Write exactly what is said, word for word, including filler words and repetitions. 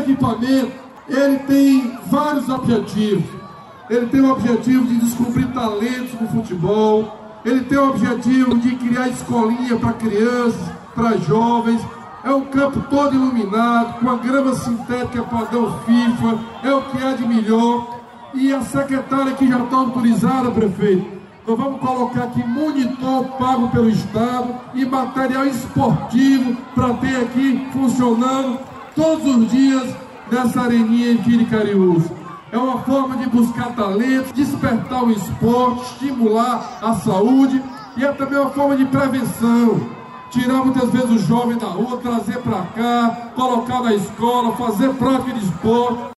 equipamento, ele tem vários objetivos. Ele tem o objetivo de descobrir talentos no futebol, ele tem o objetivo de criar escolinha para crianças, para jovens. É um campo todo iluminado, com a grama sintética padrão FIFA, é o que há de melhor. E a secretária que já está autorizada, prefeito, nós vamos colocar aqui monitor pago pelo Estado e material esportivo para ter aqui funcionando todos os dias nessa areninha aqui de Cariús. É uma forma de buscar talentos, despertar o esporte, estimular a saúde e é também uma forma de prevenção. Tirar muitas vezes o jovem da rua, trazer para cá, colocar na escola, fazer prática de esporte.